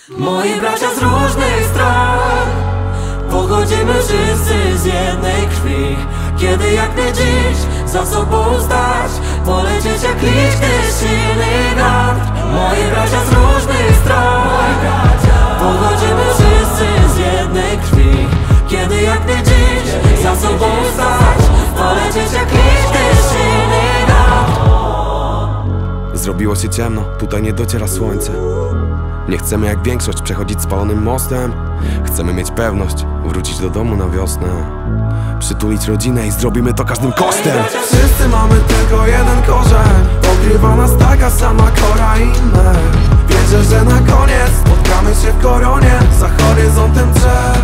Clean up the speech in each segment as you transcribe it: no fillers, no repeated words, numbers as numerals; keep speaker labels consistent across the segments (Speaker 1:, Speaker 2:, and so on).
Speaker 1: Moi bracia z różnych stron, pochodzimy wszyscy z jednej krwi. Kiedy jak nie dziś za sobą stać, polecieć jak liść, gdy silny wiatr. Moi bracia z różnych stron, pochodzimy wszyscy z jednej krwi. Kiedy jak nie dziś za sobą stać, polecieć jak liść, gdy silny wiatr.
Speaker 2: Zrobiło się ciemno, tutaj nie dociera słońce. Nie chcemy jak większość przechodzić spalonym mostem. Chcemy mieć pewność, wrócić do domu na wiosnę, przytulić rodzinę i zrobimy to każdym kosztem.
Speaker 3: Wszyscy mamy tylko jeden korzeń, pokrywa nas taka sama kora inne. Wierzę, że na koniec spotkamy się w koronie, za horyzontem drzew.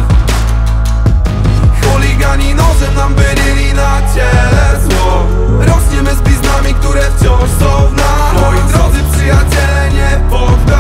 Speaker 3: Chuligani nożem nam wyrili na ciele zło. Rośniemy z bliznami, które wciąż są w nas. Moi drodzy przyjaciele, nie poddajcie